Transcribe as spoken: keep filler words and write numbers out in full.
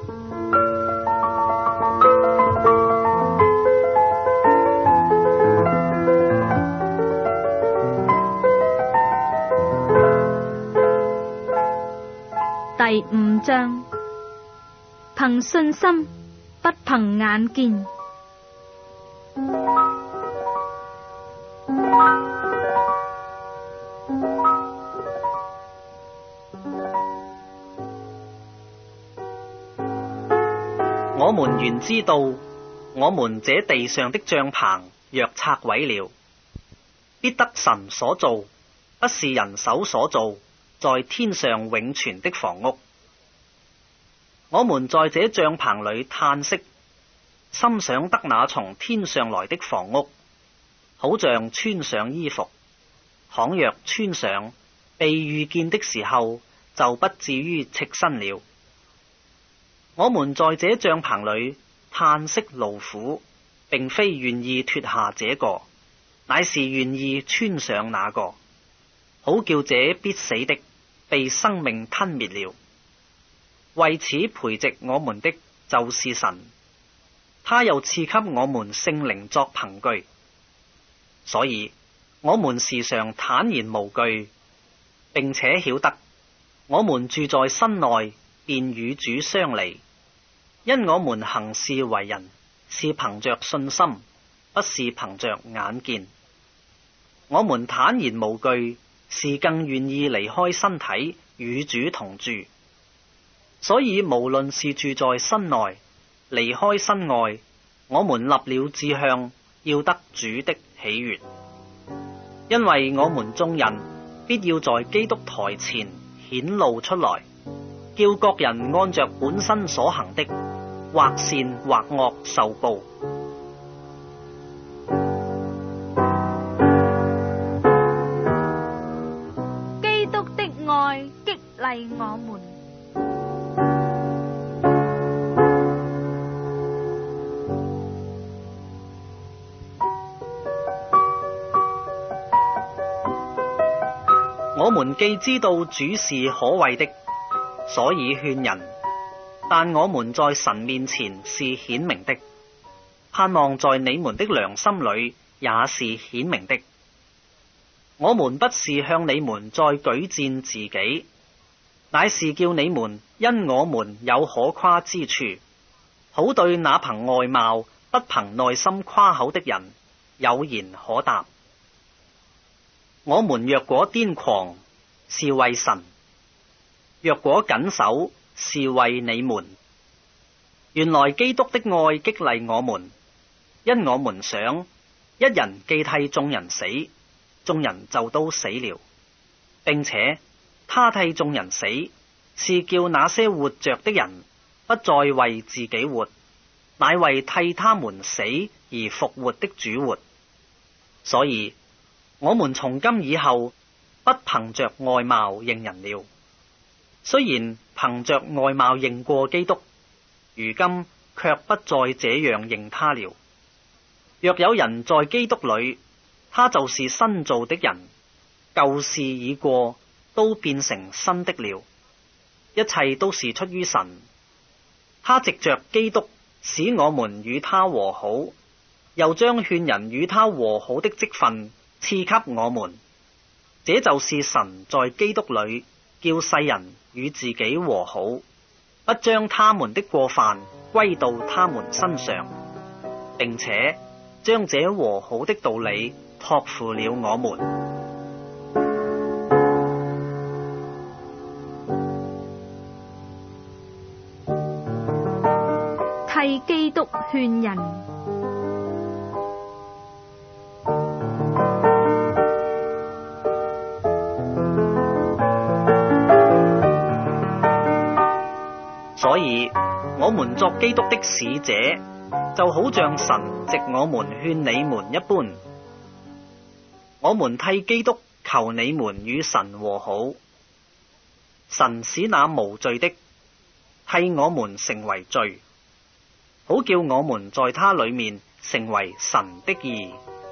第五章，憑信心，不憑眼見。 我們原知道，我們這地上的帳棚若拆毀了，必得神所造，不是人手所造，在天上永存的房屋。我們在這帳棚裏嘆息，心想得那從天上來的房屋，好像穿上衣服，倘若穿上，被遇見的時候，就不至於赤身了。我們在這帳棚裏嘆息勞苦，並非願意脫下這個，乃是願意穿上那個，好叫這必死的被生命吞滅了。為此培植我們的就是神，他又賜給我們聖靈作憑據，所以我們時常坦然無懼，並且曉得我們住在身內，便與主相離，因我們行事為人是憑着信心，不是憑着眼見。我們坦然無懼，是更願意離開身體與主同住。所以無論是住在身內，離開身外，我們立了志向，要得主的喜悅。因為我們眾人必要在基督台前顯露出來，叫各人按着本身所行的，或善或惡受報。 基督的愛激勵我們。 我們既知道主是可畏的，所以勸人，但我們在神面前是顯明的，盼望在你們的良心裏也是顯明的。我們不是向你們再舉薦自己，乃是叫你們因我們有可誇之處，好對那憑外貌不憑內心誇口的人有言可答。我們若果癲狂，是為神；若果謹守，是為你們。原來基督的愛激勵我們，因我們想，一人既替眾人死，眾人就都死了，並且他替眾人死，是叫那些活着的人不再為自己活，乃為替他們死而復活的主活。所以我們從今以後不憑着外貌認人了。雖然憑着外貌認過基督，如今卻不再這樣認他了。若有人在基督裏，他就是新造的人，舊事已過，都變成新的了。一切都是出於神，他藉着基督使我們與他和好，又將勸人與他和好的職分賜給我們。這就是神在基督裏叫世人與自己和好，不將他們的過犯歸到他們身上，並且將這和好的道理託付了我們。 替基督勸人。 所以我們作基督的使者，就好像神藉我們勸你們一般。我們替基督求你們與神和好，神使那無罪的替我們成為罪，好叫我們在他裏面成為神的義。